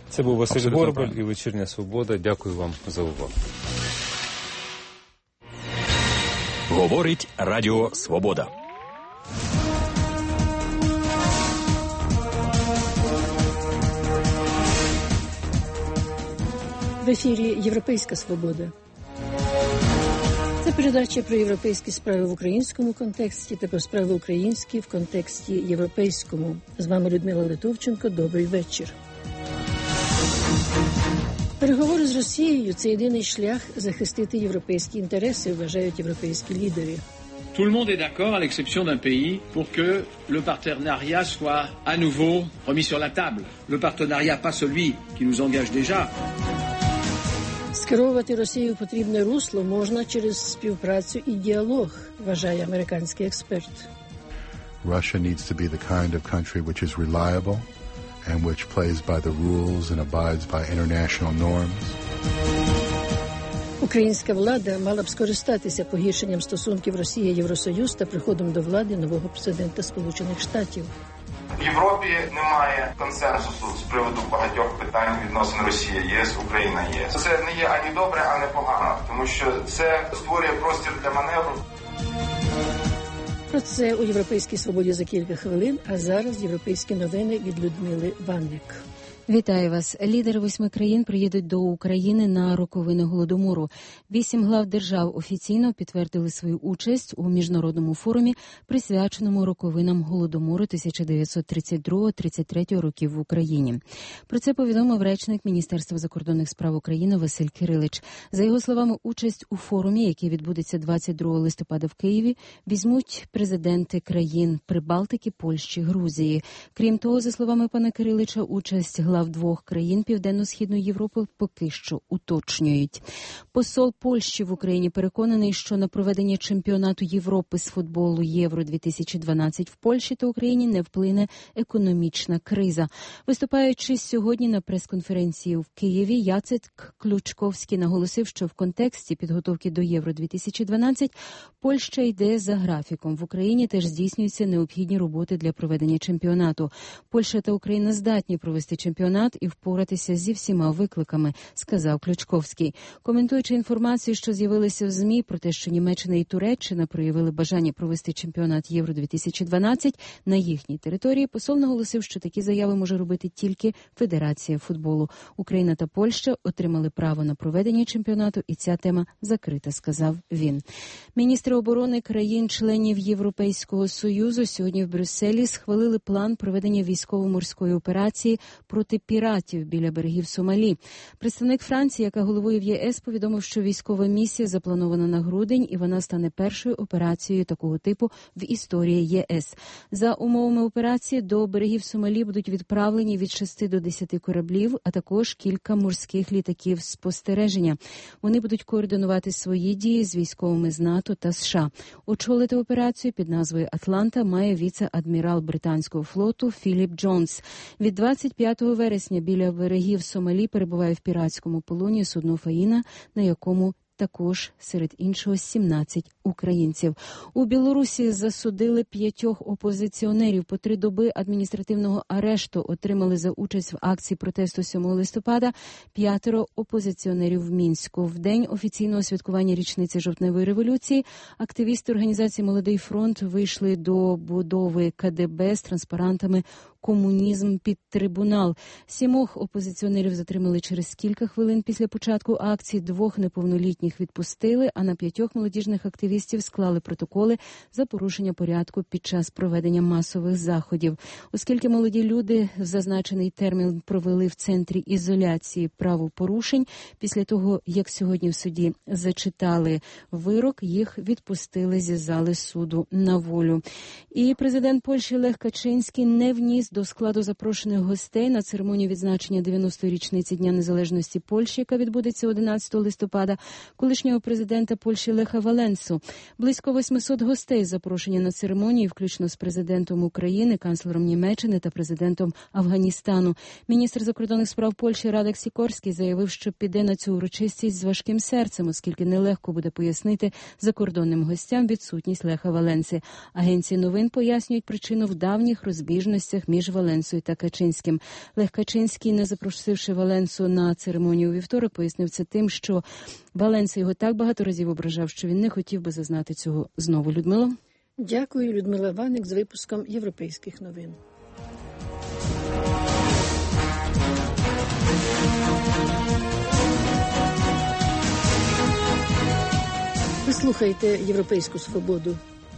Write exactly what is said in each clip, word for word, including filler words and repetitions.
Це був Василь Абсолютно Горбаль правильно. і «Вечірня Свобода». Дякую вам за увагу. Говорить Радіо Свобода. В ефірі «Європейська свобода». Це передача про європейські справи в українському контексті та про справи українські в контексті європейському. З вами Людмила Литовченко. Добрий вечір. Переговори з Росією – це єдиний шлях захистити європейські інтереси, вважають європейські лідери. Tout le monde est d'accord, à l'exception d'un pays, pour que le partenariat soit à nouveau remis sur la table. Le partenariat, pas celui qui nous engage déjà. Скеровувати Росію в потрібне русло можна через співпрацю і діалог, вважає американський експерт. Russia needs to be the kind of country which is reliable and which plays by the rules and abides by international norms. Українська влада мала б скористатися погіршенням стосунків Росія-Євросоюз та приходом до влади нового президента Сполучених Штатів. В Європі немає консенсусу з приводу багатьох питань відносно Росія, ЄС, Україна, ЄС. Це не є ані добре, ані погано, тому що це створює простір для маневру. Про це у «Європейській свободі» за кілька хвилин, а зараз європейські новини від Людмили Ванник. Вітаю вас. Лідери восьми країн приїдуть до України на роковини Голодомору. Вісім глав держав офіційно підтвердили свою участь у міжнародному форумі, присвяченому роковинам Голодомору тисяча дев'ятсот тридцять другого - тридцять третього років в Україні. Про це повідомив речник Міністерства закордонних справ України Василь Кирилич. За його словами, участь у форумі, який відбудеться двадцять другого листопада в Києві, візьмуть президенти країн Прибалтики, Польщі, Грузії. Крім того, за словами пана Кирилича, участь глав в двох країн Південно-Східної Європи поки що уточнюють. Посол Польщі в Україні переконаний, що на проведення чемпіонату Європи з футболу Євро дві тисячі дванадцять в Польщі та Україні не вплине економічна криза. Виступаючи сьогодні на прес-конференції в Києві, Яцек Ключковський наголосив, що в контексті підготовки до Євро дві тисячі дванадцять Польща йде за графіком. В Україні теж здійснюються необхідні роботи для проведення чемпіонату. Польща та Україна здатні провести чемпіонат і впоратися зі всіма викликами, сказав Ключковський. Коментуючи інформацію, що з'явилася в ЗМІ про те, що Німеччина і Туреччина проявили бажання провести чемпіонат Євро дві тисячі дванадцять на їхній території, посол наголосив, що такі заяви може робити тільки Федерація футболу. Україна та Польща отримали право на проведення чемпіонату, і ця тема закрита, сказав він. Міністри оборони країн-членів Європейського Союзу сьогодні в Брюсселі схвалили план проведення військово-морської операції проти піратів біля берегів Сомалі. Представник Франції, яка головує в ЄС, повідомив, що військова місія запланована на грудень, і вона стане першою операцією такого типу в історії ЄС. За умовами операції до берегів Сомалі будуть відправлені від шести до десяти кораблів, а також кілька морських літаків спостереження. Вони будуть координувати свої дії з військовими з НАТО та США. Очолити операцію під назвою «Атланта» має віце-адмірал британського флоту Філіп Джонс. Від двадцять п'ятого вересня біля берегів Сомалі перебуває в піратському полоні судно «Фаїна», на якому також, серед іншого, сімнадцять українців. У Білорусі засудили п'ятьох опозиціонерів. По три доби адміністративного арешту отримали за участь в акції протесту сьомого листопада п'ятеро опозиціонерів в Мінську. В день офіційного святкування річниці жовтневої революції активісти організації «Молодий фронт» вийшли до будови КДБ з транспарантами «Комунізм під трибунал». Сімох опозиціонерів затримали через кілька хвилин після початку акції, двох неповнолітніх відпустили, а на п'ятьох молодіжних активістів склали протоколи за порушення порядку під час проведення масових заходів. Оскільки молоді люди в зазначений термін провели в центрі ізоляції правопорушень, після того, як сьогодні в суді зачитали вирок, їх відпустили зі зали суду на волю. І президент Польщі Лех Качинський не вніс до складу запрошених гостей на церемонію відзначення дев'яностої річниці Дня Незалежності Польщі, яка відбудеться одинадцятого листопада, колишнього президента Польщі Леха Валенсу. Близько восьмисот гостей запрошені на церемонію, включно з президентом України, канцлером Німеччини та президентом Афганістану. Міністр закордонних справ Польщі Радек Сікорський заявив, що піде на цю урочистість з важким серцем, оскільки нелегко буде пояснити закордонним гостям відсутність Леха Валенси. Агенції новин пояснюють причину в давніх розбіжностях між між Валенсою та Качинським. Лех Качинський, не запросивши Валенсу на церемонію у вівторок, пояснив це тим, що Валенса його так багато разів ображав, що він не хотів би зазнати цього знову. Людмила? Дякую, Людмила Ваник, з випуском європейських новин. Ви слухаєте «Європейську свободу».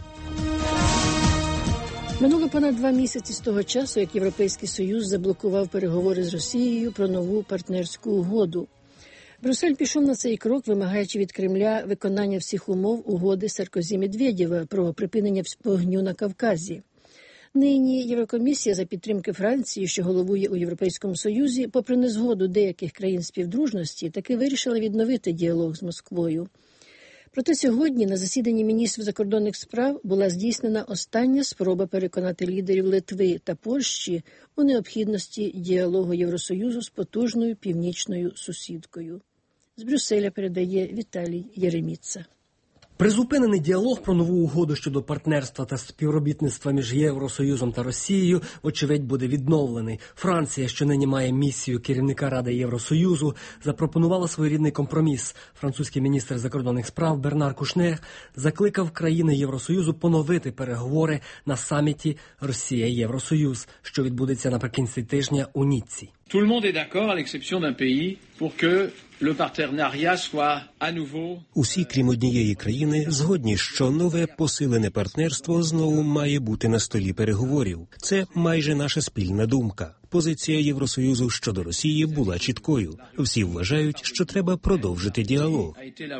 Минуло понад два місяці з того часу, як Європейський Союз заблокував переговори з Росією про нову партнерську угоду. Брюссель пішов на цей крок, вимагаючи від Кремля виконання всіх умов угоди Саркозі-Медведєва про припинення вогню на Кавказі. Нині Єврокомісія за підтримки Франції, що головує у Європейському Союзі, попри незгоду деяких країн співдружності, таки вирішила відновити діалог з Москвою. Проте сьогодні на засіданні міністрів закордонних справ була здійснена остання спроба переконати лідерів Литви та Польщі у необхідності діалогу Євросоюзу з потужною північною сусідкою. З Брюсселя передає Віталій Єреміца. Призупинений діалог про нову угоду щодо партнерства та співробітництва між Євросоюзом та Росією, очевидь, буде відновлений. Франція, що нині має місію керівника Ради Євросоюзу, запропонувала своєрідний компроміс. Французький міністр закордонних справ Бернар Кушнер закликав країни Євросоюзу поновити переговори на саміті Росія-Євросоюз, що відбудеться наприкінці тижня у Ніцці. Tout le monde est d'accord, à l'exception d'un pays, pour que le partenariat soit à nouveau... Усі, крім однієї країни, згодні, що нове посилене партнерство знову має бути на столі переговорів. Це майже наша спільна думка. Позиція Євросоюзу щодо Росії була чіткою. Всі вважають, що треба продовжити діалог.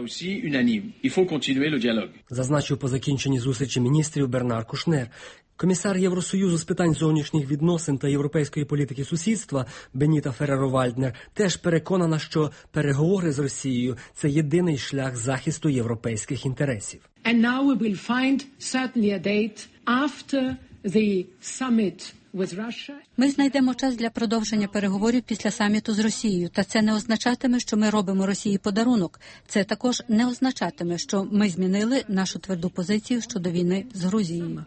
Зазначив по закінченні зустрічі міністрів Бернар Кушнер. Комісар Євросоюзу з питань зовнішніх відносин та європейської політики сусідства Беніта Ферреро-Вальднер теж переконана, що переговори з Росією – це єдиний шлях захисту європейських інтересів. And now we will find certainly a date after the summit. Ми знайдемо час для продовження переговорів після саміту з Росією. Та це не означатиме, що ми робимо Росії подарунок. Це також не означатиме, що ми змінили нашу тверду позицію щодо війни з Грузією.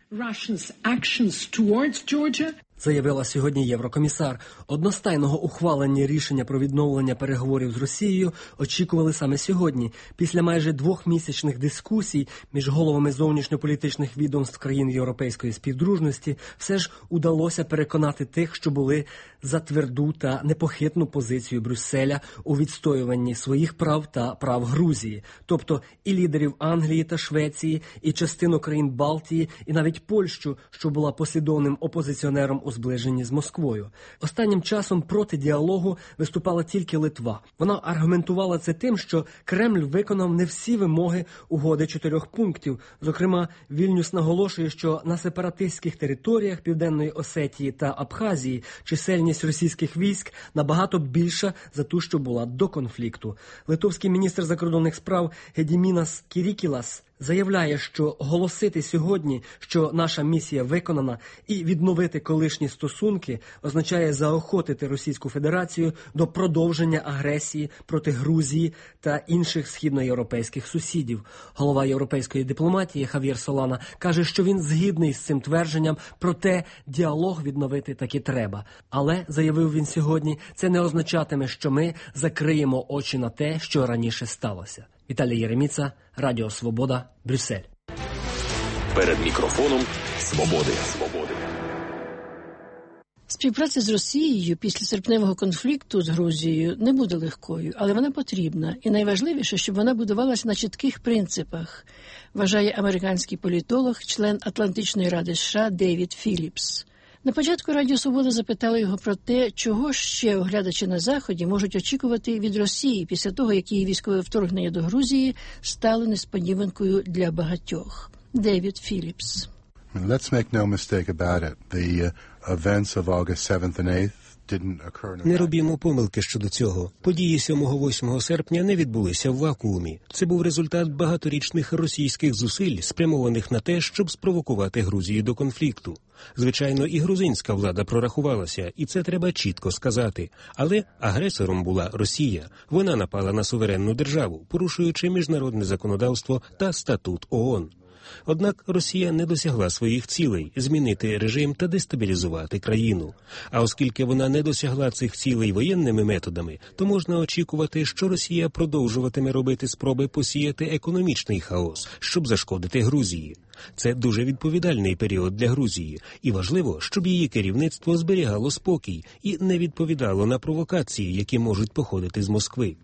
Заявила сьогодні єврокомісар. Одностайного ухвалення рішення про відновлення переговорів з Росією очікували саме сьогодні. Після майже двохмісячних дискусій між головами зовнішньополітичних відомств країн європейської співдружності все ж удалося переконати тих, що були за тверду та непохитну позицію Брюсселя у відстоюванні своїх прав та прав Грузії. Тобто і лідерів Англії та Швеції, і частину країн Балтії, і навіть Польщу, що була послідовним опозиціонером у зближенні з Москвою. Останнім часом проти діалогу виступала тільки Литва. Вона аргументувала це тим, що Кремль виконав не всі вимоги угоди чотирьох пунктів. Зокрема, Вільнюс наголошує, що на сепаратистських територіях Південної Осетії та Абхазії чисельність російських військ набагато більша за ту, що була до конфлікту. Литовський міністр закордонних справ Гедімінас Кірікілас заявляє, що оголосити сьогодні, що наша місія виконана, і відновити колишні стосунки означає заохотити Російську Федерацію до продовження агресії проти Грузії та інших східноєвропейських сусідів. Голова європейської дипломатії Хав'єр Солана каже, що він згідний з цим твердженням, проте діалог відновити таки треба. Але, заявив він сьогодні, це не означатиме, що ми закриємо очі на те, що раніше сталося. Віталій Єреміца, Радіо Свобода, Брюссель. Перед мікрофоном Свободи. Свободи. Співпраця з Росією після серпневого конфлікту з Грузією не буде легкою, але вона потрібна. І найважливіше, щоб вона будувалася на чітких принципах, вважає американський політолог, член Атлантичної ради США Дейвід Філіпс. На початку Радіо Свобода запитали його про те, чого ще оглядачі на Заході можуть очікувати від Росії після того, як її військове вторгнення до Грузії стало несподіванкою для багатьох. Дейвід Філіпс. Let's make no mistake about it. The uh, events of August seventh and eighth Не робімо помилки щодо цього. Події сьомого-восьмого серпня не відбулися в вакуумі. Це був результат багаторічних російських зусиль, спрямованих на те, щоб спровокувати Грузію до конфлікту. Звичайно, і грузинська влада прорахувалася, і це треба чітко сказати. Але агресором була Росія. Вона напала на суверенну державу, порушуючи міжнародне законодавство та статут ООН. Однак Росія не досягла своїх цілей – змінити режим та дестабілізувати країну. А оскільки вона не досягла цих цілей воєнними методами, то можна очікувати, що Росія продовжуватиме робити спроби посіяти економічний хаос, щоб зашкодити Грузії. Це дуже відповідальний період для Грузії, і важливо, щоб її керівництво зберігало спокій і не відповідало на провокації, які можуть походити з Москви.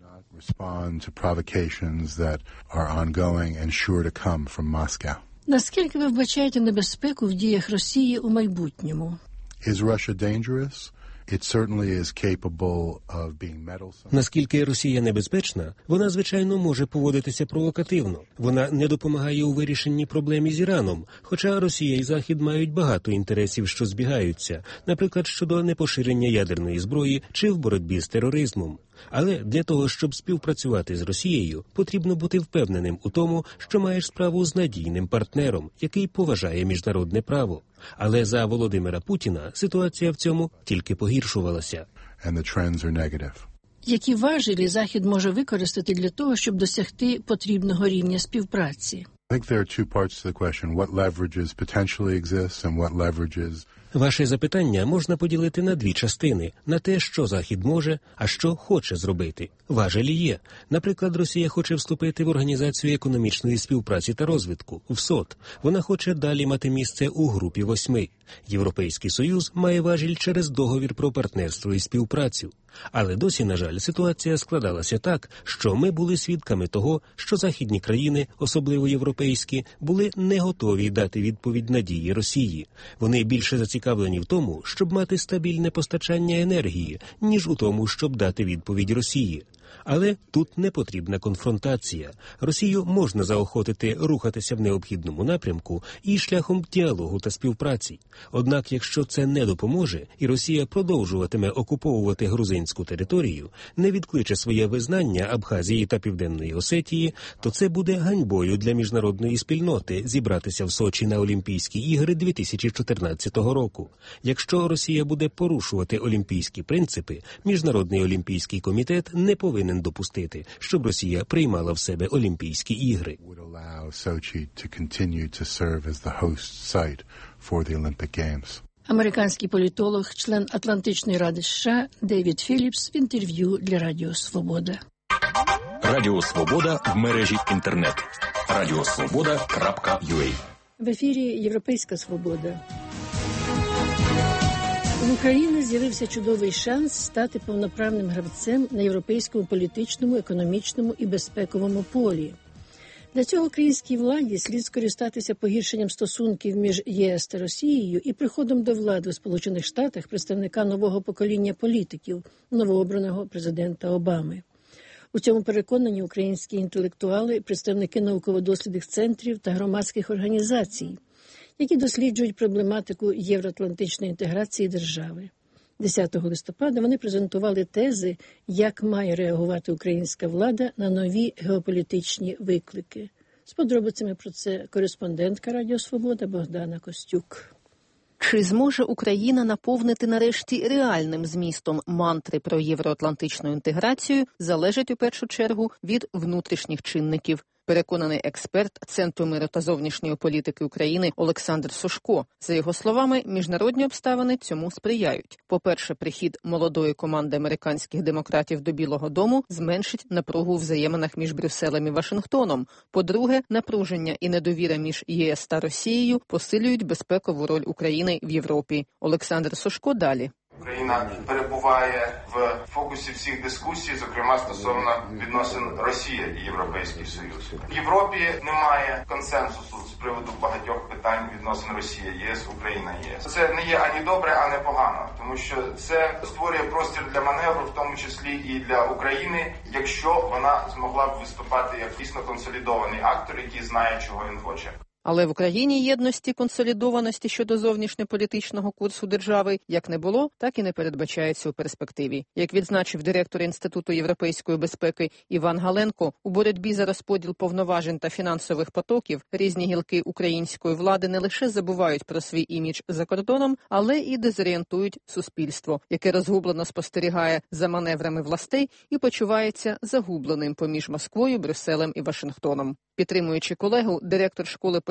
Наскільки ви вбачаєте небезпеку в діях Росії у майбутньому? Is Russia dangerous? It certainly is capable of being meddlesome. Наскільки Росія небезпечна, вона, звичайно, може поводитися провокативно. Вона не допомагає у вирішенні проблем із Іраном, хоча Росія і Захід мають багато інтересів, що збігаються, наприклад, щодо непоширення ядерної зброї чи в боротьбі з тероризмом. Але для того, щоб співпрацювати з Росією, потрібно бути впевненим у тому, що маєш справу з надійним партнером, який поважає міжнародне право. Але за Володимира Путіна ситуація в цьому тільки погіршувалася. And the trends are negative. Які важелі Захід може використати для того, щоб досягти потрібного рівня співпраці? I think there are two parts to the question. What leverages potentially exists and what leverages... Ваше запитання можна поділити на дві частини – на те, що Захід може, а що хоче зробити. Важелі є. Наприклад, Росія хоче вступити в Організацію економічної співпраці та розвитку – в СОТ. Вона хоче далі мати місце у групі восьми. Європейський Союз має важіль через договір про партнерство і співпрацю. Але досі, на жаль, ситуація складалася так, що ми були свідками того, що західні країни, особливо європейські, були не готові дати відповідь надії Росії. Вони більше зацікавлені в тому, щоб мати стабільне постачання енергії, ніж у тому, щоб дати відповідь Росії. Але тут не потрібна конфронтація. Росію можна заохотити рухатися в необхідному напрямку і шляхом діалогу та співпраці. Однак, якщо це не допоможе, і Росія продовжуватиме окуповувати грузинську територію, не відкличе своє визнання Абхазії та Південної Осетії, то це буде ганьбою для міжнародної спільноти зібратися в Сочі на Олімпійські ігри дві тисячі чотирнадцятого року. Якщо Росія буде порушувати олімпійські принципи, Міжнародний олімпійський комітет не повинен допустити, щоб Росія приймала в себе Олімпійські ігри. Американський політолог, член Атлантичної ради США Девід Філіпс в інтерв'ю для Радіо Свобода. Радіо Свобода в мережі інтернет. радіосвобода крапка ю а. В ефірі Європейська Свобода. В Україні з'явився чудовий шанс стати повноправним гравцем на європейському політичному, економічному і безпековому полі. Для цього українській владі слід скористатися погіршенням стосунків між ЄС та Росією і приходом до влади у Сполучених Штатах представника нового покоління політиків, новообраного президента Обами. У цьому переконані українські інтелектуали, представники науково-дослідних центрів та громадських організацій, які досліджують проблематику євроатлантичної інтеграції держави. десятого листопада вони презентували тези, як має реагувати українська влада на нові геополітичні виклики. З подробицями про це кореспондентка Радіо Свобода Богдана Костюк. Чи зможе Україна наповнити нарешті реальним змістом мантри про євроатлантичну інтеграцію, залежить у першу чергу від внутрішніх чинників. Переконаний експерт Центру миру та зовнішньої політики України Олександр Сушко. За його словами, міжнародні обставини цьому сприяють. По-перше, прихід молодої команди американських демократів до Білого дому зменшить напругу у взаєминах між Брюсселем і Вашингтоном. По-друге, напруження і недовіра між ЄС та Росією посилюють безпекову роль України в Європі. Олександр Сушко далі. Україна перебуває в фокусі всіх дискусій, зокрема стосовно відносин Росія і Європейський Союз. В Європі немає консенсусу з приводу багатьох питань відносин Росія, ЄС, Україна, ЄС. Це не є ані добре, ані погано, тому що це створює простір для маневру, в тому числі і для України, якщо вона змогла б виступати як дійсно консолідований актор, який знає, чого він хоче. Але в Україні єдності, консолідованості щодо зовнішньополітичного курсу держави як не було, так і не передбачається у перспективі. Як відзначив директор Інституту європейської безпеки Іван Галенко, у боротьбі за розподіл повноважень та фінансових потоків різні гілки української влади не лише забувають про свій імідж за кордоном, але і дезорієнтують суспільство, яке розгублено спостерігає за маневрами властей і почувається загубленим поміж Москвою, Брюсселем і Вашингтоном. Підтримуючи колегу, директор школи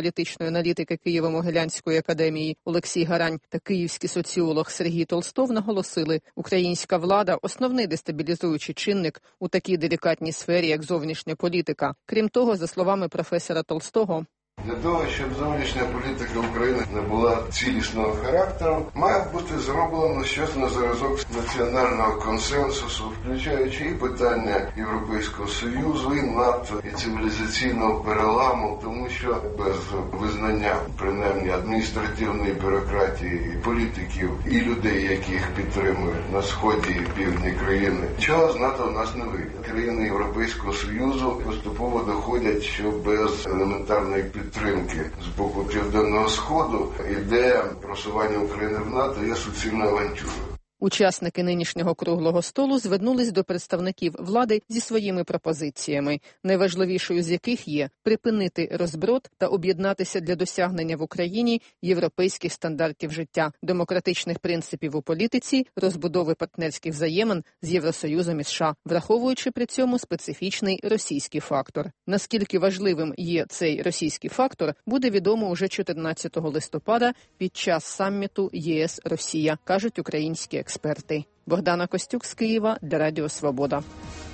політичної аналітики Києво-Могилянської академії Олексій Гарань та київський соціолог Сергій Толстов наголосили, українська влада – основний дестабілізуючий чинник у такій делікатній сфері, як зовнішня політика. Крім того, за словами професора Толстого, для того, щоб зовнішня політика України не була цілісного характеру, має бути зроблено щось на зразок національного консенсусу, включаючи і питання Європейського Союзу, і НАТО, і цивілізаційного переламу, тому що без визнання, принаймні, адміністративної бюрократії, і політиків, і людей, які їх підтримують на сході і півдні країни, чого з НАТО в нас не вийде. Країни Європейського Союзу поступово доходять, що без елементарної підтримки підтримки з боку Південного Сходу ідея просування України в НАТО є суцільною авантюрою. Учасники нинішнього круглого столу звернулись до представників влади зі своїми пропозиціями, найважливішою з яких є припинити розброд та об'єднатися для досягнення в Україні європейських стандартів життя, демократичних принципів у політиці, розбудови партнерських взаємин з Євросоюзом і США, враховуючи при цьому специфічний російський фактор. Наскільки важливим є цей російський фактор, буде відомо уже чотирнадцятого листопада під час саміту ЄС-Росія, кажуть українські експерти. Експерти. Богдана Костюк з Києва для Радіо Свобода.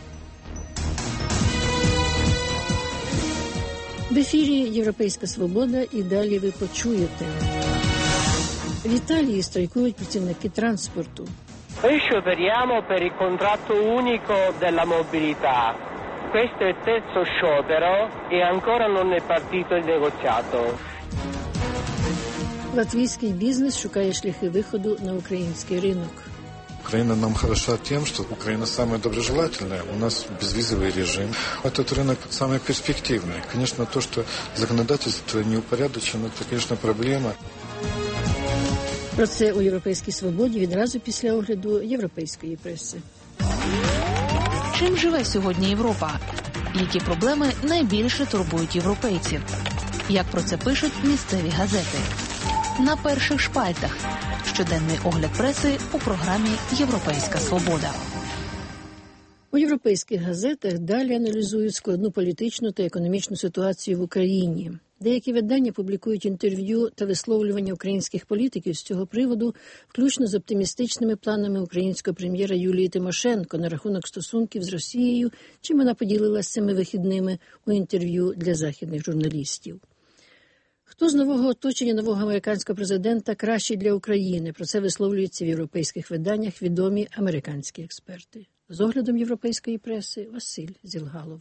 В ефірі «Європейська свобода» і далі ви почуєте. В Італії страйкують працівники транспорту. Noi scioperiamo per il contratto unico della mobilità. Questo è il terzo sciopero e ancora non è partito il negoziato. Латвійський бізнес шукає шляхи виходу на український ринок. Украина нам хороша тем, что Украина самая доброжелательная, у нас безвизовый режим. Этот рынок самый перспективный. Конечно, то, что законодательство не упорядочено, это, конечно, проблема. Про це у «Європейській свободі» відразу після огляду європейської преси. Чим живе сьогодні Європа? Які проблеми найбільше турбують європейців? Як про це пишуть місцеві газети? На перших шпальтах. Щоденний огляд преси у програмі «Європейська свобода». У європейських газетах далі аналізують складну політичну та економічну ситуацію в Україні. Деякі видання публікують інтерв'ю та висловлювання українських політиків з цього приводу, включно з оптимістичними планами українського прем'єра Юлії Тимошенко на рахунок стосунків з Росією, чим вона поділилася цими вихідними у інтерв'ю для західних журналістів. Хто з нового оточення нового американського президента кращий для України? Про це висловлюються в європейських виданнях відомі американські експерти. З оглядом європейської преси Василь Зілгалов.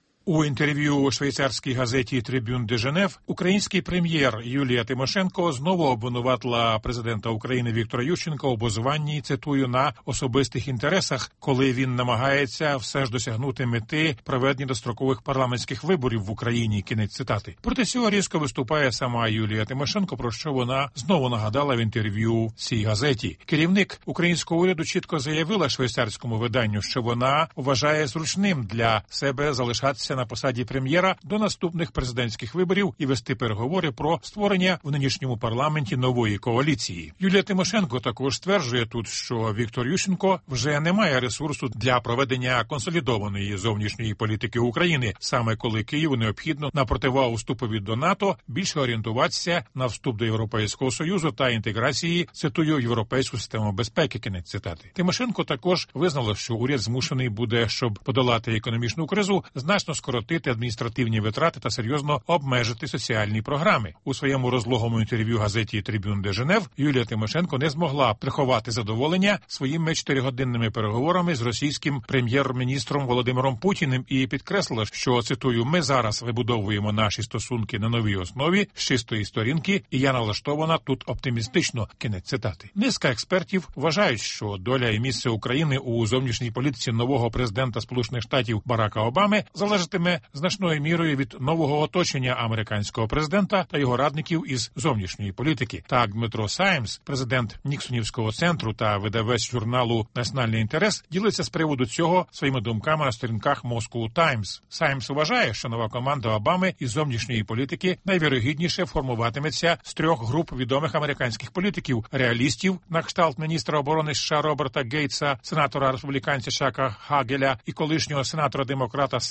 У інтерв'ю у швейцарській газеті «Трибюн де Женев» український прем'єр Юлія Тимошенко знову обвинуватила президента України Віктора Ющенка у базуванні, цитую, на особистих інтересах, коли він намагається все ж досягнути мети проведення дострокових парламентських виборів в Україні, кінець цитати. Проти цього різко виступає сама Юлія Тимошенко, про що вона знову нагадала в інтерв'ю цій газеті. Керівник українського уряду чітко заявила швейцарському виданню, що вона вважає зручним для себе залишатися на посаді прем'єра до наступних президентських виборів і вести переговори про створення в нинішньому парламенті нової коаліції. Юлія Тимошенко також стверджує тут, що Віктор Ющенко вже не має ресурсу для проведення консолідованої зовнішньої політики України, саме коли Києву необхідно на противагу вступові до НАТО більше орієнтуватися на вступ до Європейського Союзу та інтеграції, цитую, європейську систему безпеки, кінець цитати. Тимошенко також визнала, що уряд змушений буде, щоб подолати економічну кризу, значно скоротити адміністративні витрати та серйозно обмежити соціальні програми. У своєму розлогому інтерв'ю газеті «Трибюн де Женев» Юлія Тимошенко не змогла приховати задоволення своїми чотиригодинними переговорами з російським прем'єр-міністром Володимиром Путіним і підкреслила, що, цитую, «ми зараз вибудовуємо наші стосунки на новій основі з чистої сторінки, і я налаштована тут оптимістично», кінець цитати. Низка експертів вважають, що доля і місце України у зовнішній політиці нового президента Сполучених Штатів Барака Обами залежатиме значною мірою від нового оточення американського президента та його радників із зовнішньої політики. Так, Дмитро Саймс, президент Ніксонівського центру та видавець журналу «Національний інтерес», ділиться з приводу цього своїми думками на сторінках Moscow Times. Саймс вважає, що нова команда Обами із зовнішньої політики найвірогідніше формуватиметься з трьох груп відомих американських політиків – реалістів, на кшталт міністра оборони США Роберта Гейтса, сенатора республіканця Чака Хагеля і колишнього сенатора-демократа Сема Нана,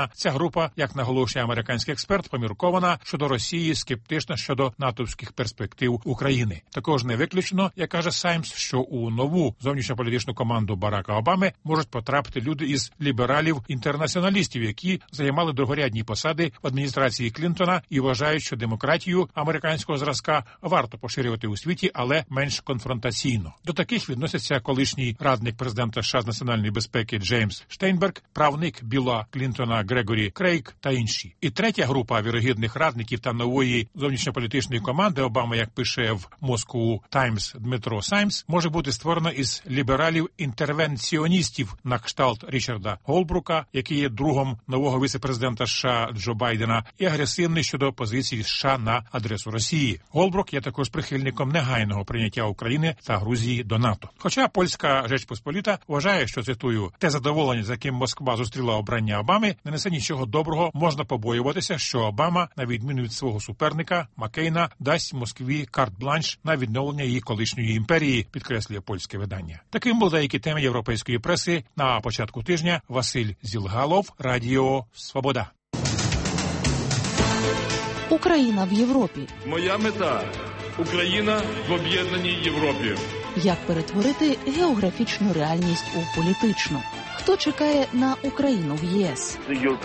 Байдена. Ця група, як наголошує американський експерт, поміркована щодо Росії, скептична щодо натовських перспектив України. Також не виключено, як каже Саймс, що у нову зовнішньополітичну команду Барака Обами можуть потрапити люди із лібералів-інтернаціоналістів, які займали другорядні посади в адміністрації Клінтона і вважають, що демократію американського зразка варто поширювати у світі, але менш конфронтаційно. До таких відносяться колишній радник президента США з національної безпеки Джеймс Штейнберг, правник Білла Клінтона Грегорі Крейг та інші. І третя група вірогідних радників та нової зовнішньополітичної команди Обами, як пише в Moscow Times Дмитро Саймс, може бути створена із лібералів-інтервенціоністів на кшталт Річарда Голбрука, який є другом нового віце-президента США Джо Байдена, і агресивний щодо позиції США на адресу Росії. Голбрук є також прихильником негайного прийняття України та Грузії до НАТО. Хоча польська Жеч Посполіта вважає, що, цитую, те задоволення, з яким Москва зустріла обрання Обами, не несе нічого доброго, можна побоюватися, що Обама, на відміну від свого суперника Маккейна, дасть Москві карт-бланш на відновлення її колишньої імперії, підкреслює польське видання. Таким були деякі теми європейської преси на початку тижня. Василь Зілгалов, Радіо Свобода. Україна в Європі. Моя мета – Україна в об'єднаній Європі. Як перетворити географічну реальність у політичну? Хто чекає на Україну в ЄС?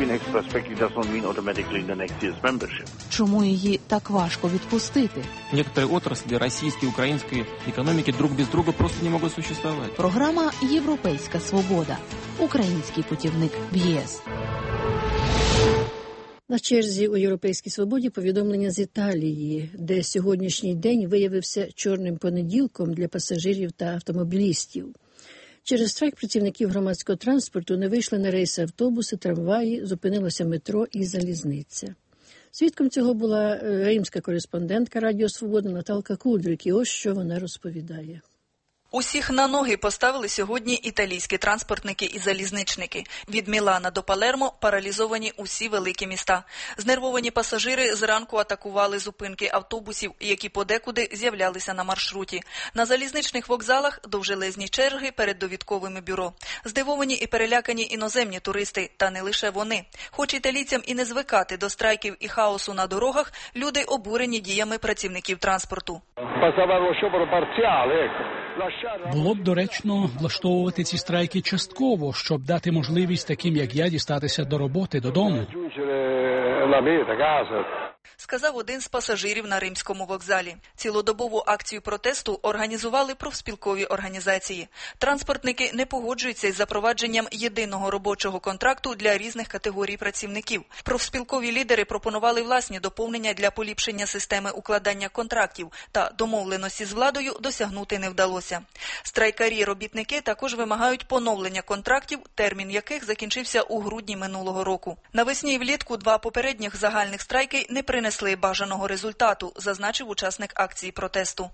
Чому її так важко відпустити? Некоторые отрасли российской и украинской экономики друг без друга просто не могут существовать. Програма «Європейська свобода». Український путівник в ЄС. На черзі у «Європейській свободі» повідомлення з Італії, де сьогоднішній день виявився чорним понеділком для пасажирів та автомобілістів. Через страйк працівників громадського транспорту не вийшли на рейси автобуси, трамваї, зупинилося метро і залізниця. Свідком цього була римська кореспондентка Радіо Свобода Наталка Кудрик, і ось що вона розповідає. Усіх на ноги поставили сьогодні італійські транспортники і залізничники. Від Мілана до Палермо паралізовані усі великі міста. Знервовані пасажири зранку атакували зупинки автобусів, які подекуди з'являлися на маршруті. На залізничних вокзалах довжелезні черги перед довідковими бюро. Здивовані і перелякані іноземні туристи, та не лише вони. Хоч італійцям і не звикати до страйків і хаосу на дорогах, люди обурені діями працівників транспорту. Було б доречно влаштовувати ці страйки частково, щоб дати можливість таким, як я, дістатися до роботи, додому. Сказав один з пасажирів на римському вокзалі. Цілодобову акцію протесту організували профспілкові організації. Транспортники не погоджуються із запровадженням єдиного робочого контракту для різних категорій працівників. Профспілкові лідери пропонували власні доповнення для поліпшення системи укладання контрактів, та домовленості з владою досягнути не вдалося. Страйкарі-робітники також вимагають поновлення контрактів, термін яких закінчився у грудні минулого року. Навесні і влітку два попередніх загальних страйки не принесли бажаного результату, зазначив учасник акції протесту.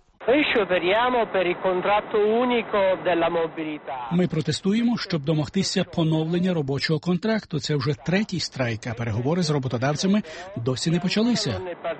Ми протестуємо, щоб домогтися поновлення робочого контракту. Це вже третій страйк, а переговори з роботодавцями досі не почалися.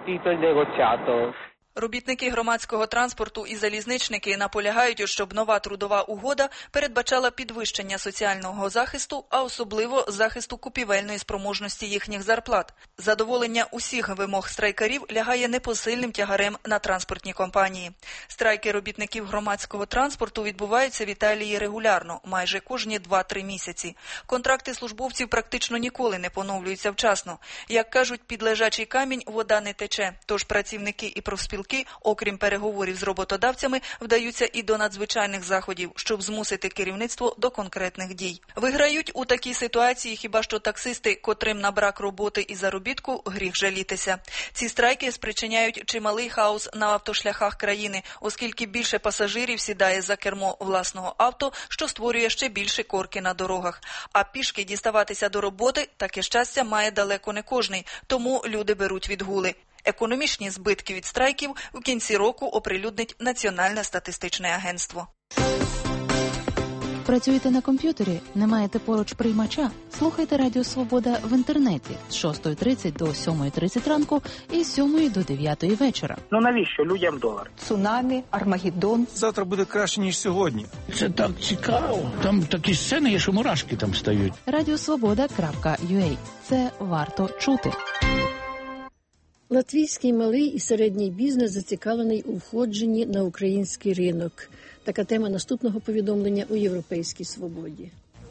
Робітники громадського транспорту і залізничники наполягають, щоб нова трудова угода передбачала підвищення соціального захисту, а особливо захисту купівельної спроможності їхніх зарплат. Задоволення усіх вимог страйкарів лягає непосильним тягарем на транспортні компанії. Страйки робітників громадського транспорту відбуваються в Італії регулярно, майже кожні два-три місяці. Контракти службовців практично ніколи не поновлюються вчасно. Як кажуть, під лежачий камінь вода не тече, тож працівники і профспілки, окрім переговорів з роботодавцями, вдаються і до надзвичайних заходів, щоб змусити керівництво до конкретних дій. Виграють у такій ситуації хіба що таксисти, котрим на брак роботи і заробітку гріх жалітися. Ці страйки спричиняють чималий хаос на автошляхах країни, оскільки більше пасажирів сідає за кермо власного авто, що створює ще більше корки на дорогах. А пішки діставатися до роботи таке щастя має далеко не кожний, тому люди беруть відгули. Економічні збитки від страйків у кінці року оприлюднить Національне статистичне агентство. Працюєте на комп'ютері? Не маєте поруч приймача? Слухайте Радіо Свобода в інтернеті з шостої тридцять до сьомої тридцять ранку і з сьомої до дев'ятої вечора. Ну навіщо людям долар? Цунамі, Армагеддон. Завтра буде краще, ніж сьогодні. Це так цікаво. Там такі сцени є, що мурашки там стають. радіосвобода крапка ю а. Це варто чути. Латвійський малий і середній бізнес зацікавлений у входженні на український ринок. Така тема наступного повідомлення у «Європейській свободі».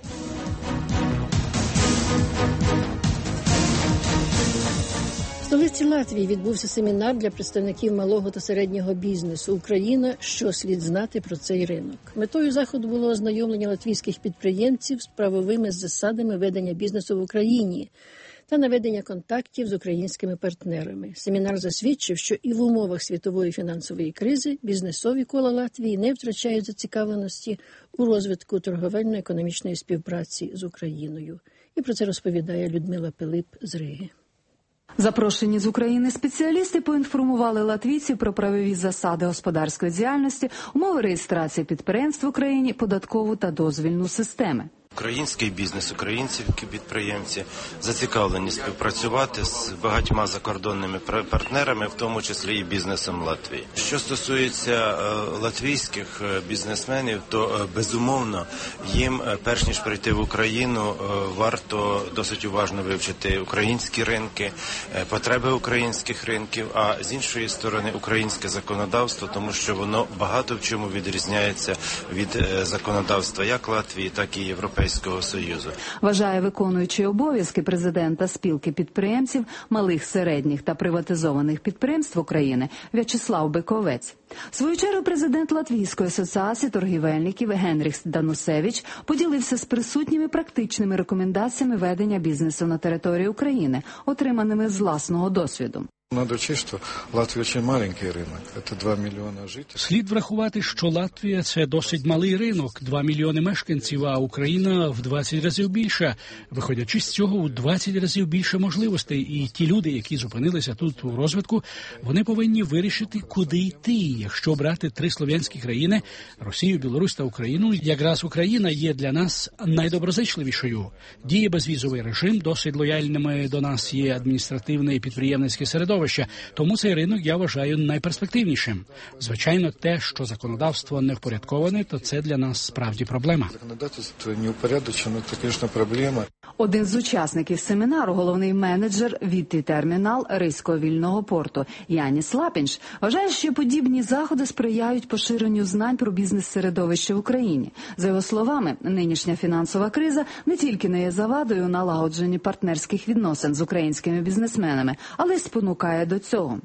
В столиці Латвії відбувся семінар для представників малого та середнього бізнесу «Україна. Що слід знати про цей ринок?». Метою заходу було ознайомлення латвійських підприємців з правовими засадами ведення бізнесу в Україні та наведення контактів з українськими партнерами. Семінар засвідчив, що і в умовах світової фінансової кризи бізнесові кола Латвії не втрачають зацікавленості у розвитку торговельно-економічної співпраці з Україною. І про це розповідає Людмила Пилип з Риги. Запрошені з України спеціалісти поінформували латвійців про правові засади господарської діяльності, умови реєстрації підприємств в Україні, податкову та дозвільну системи. Український бізнес, українські підприємці зацікавлені співпрацювати з багатьма закордонними партнерами, в тому числі і бізнесом Латвії. Що стосується е, латвійських бізнесменів, то е, безумовно їм, е, перш ніж прийти в Україну, е, варто досить уважно вивчити українські ринки, е, потреби українських ринків, а з іншої сторони українське законодавство, тому що воно багато в чому відрізняється від е, законодавства як Латвії, так і Європейського Союзу. Вважає виконуючий обов'язки президента спілки підприємців, малих, середніх та приватизованих підприємств України В'ячеслав Биковець. В свою чергу президент Латвійської асоціації торгівельників Генріх Данусевич поділився з присутніми практичними рекомендаціями ведення бізнесу на території України, отриманими з власного досвіду. Надо учесть, що Латвія дуже маленький ринок, це два мільйони жителів. Слід врахувати, що Латвія – це досить малий ринок, два мільйони мешканців, а Україна в двадцять разів більша. Виходячи з цього, у двадцять разів більше можливостей. І ті люди, які зупинилися тут у розвитку, вони повинні вирішити, куди йти. Якщо брати три слов'янські країни – Росію, Білорусь та Україну, якраз Україна є для нас найдоброзичливішою. Діє безвізовий режим, досить лояльними до нас є адміністративне і підприємницьке середовище. Тому цей ринок я вважаю найперспективнішим. Звичайно, те, що законодавство не впорядковане, то це для нас справді проблема. Законодавство не упорядочено, це, звісно, проблема. Один з учасників семінару, головний менеджер Віти Термінал Ризького вільного порту Яніс Лапінш, вважає, що подібні заходи сприяють поширенню знань про бізнес-середовище в Україні. За його словами, нинішня фінансова криза не тільки не є завадою у налагодженні партнерських відносин з українськими бізнесменами, але й спонукає до цього.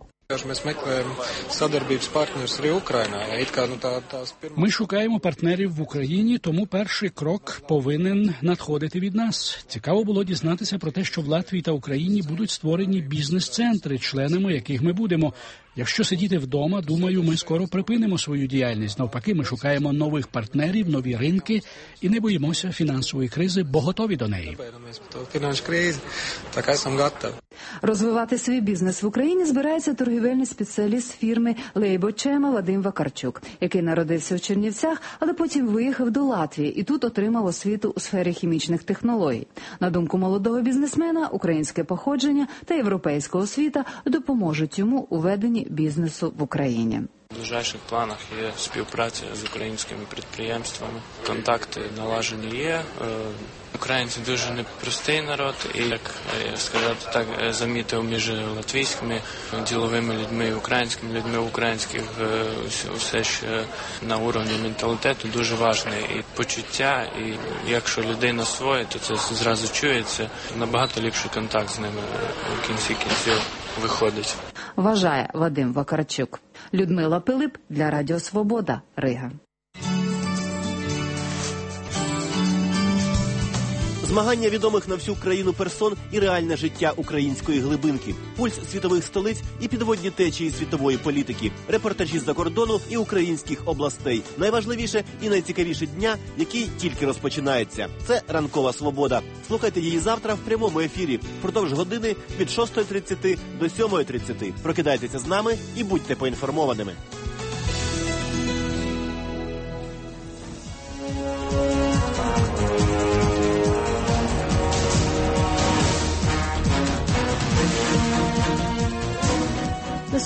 Ми шукаємо партнерів в Україні, тому перший крок повинен надходити від нас. Цікаво було дізнатися про те, що в Латвії та Україні будуть створені бізнес-центри, членами яких ми будемо. Якщо сидіти вдома, думаю, ми скоро припинимо свою діяльність. Навпаки, ми шукаємо нових партнерів, нові ринки і не боїмося фінансової кризи, бо готові до неї. Розвивати свій бізнес в Україні збирається торгівельний спеціаліст фірми Лейбочема Вадим Вакарчук, який народився в Чернівцях, але потім виїхав до Латвії і тут отримав освіту у сфері хімічних технологій. На думку молодого бізнесмена, українське походження та європейська освіта допоможуть йому у веденні бізнесу в Україні. В ближайших планах є співпраця з українськими підприємствами, контакти налажені є. Українці дуже непростий народ, і, як сказати так, замітив між латвійськими діловими людьми і українськими людьми, українських все ще на уровні менталітету дуже важливе. І почуття, і якщо людина своя, то це зразу чується, набагато ліпший контакт з ними в кінці кінців виходить. Вважає Вадим Вакарчук. Людмила Пилип для Радіо Свобода, Рига. Змагання відомих на всю країну персон і реальне життя української глибинки. Пульс світових столиць і підводні течії світової політики. Репортажі з-за кордону і українських областей. Найважливіше і найцікавіше дня, який тільки розпочинається. Це «Ранкова свобода». Слухайте її завтра в прямому ефірі. Впродовж години від шостої тридцять до сьомої тридцять. Прокидайтеся з нами і будьте поінформованими.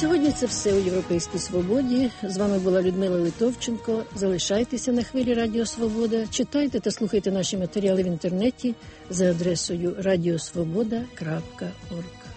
сьогодні це все у «Європейській свободі». З вами була Людмила Литовченко. Залишайтеся на хвилі Радіо Свобода. Читайте та слухайте наші матеріали в інтернеті за адресою радіосвобода крапка орг.